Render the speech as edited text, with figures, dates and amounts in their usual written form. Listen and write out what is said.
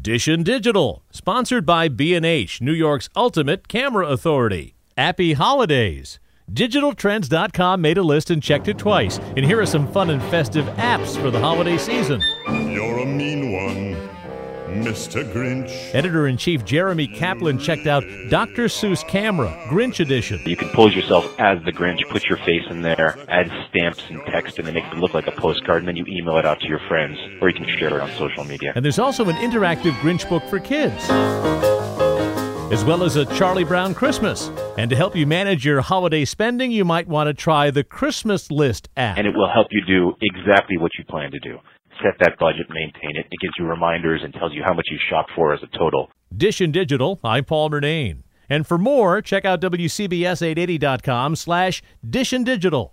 Dishin Digital, sponsored by B&H, New York's ultimate camera authority. Happy holidays. DigitalTrends.com made a list and checked it twice. And here are some fun and festive apps for the holiday season. You're a mean one, Mr. Grinch. Editor-in-Chief Jeremy Kaplan checked out Dr. Seuss Camera, Grinch Edition. You can pose yourself as the Grinch, put your face in there, add stamps and text, and then make it look like a postcard, and then you email it out to your friends, or you can share it on social media. And there's also an interactive Grinch book for kids, as well as a Charlie Brown Christmas. And to help you manage your holiday spending, you might want to try the Christmas List app. And it will help you do exactly what you plan to do. Set that budget, maintain it. It gives you reminders and tells you how much you shopped for as a total. Dishin Digital, I'm Paul Murnane. And for more, check out WCBS880.com/DishinDigital.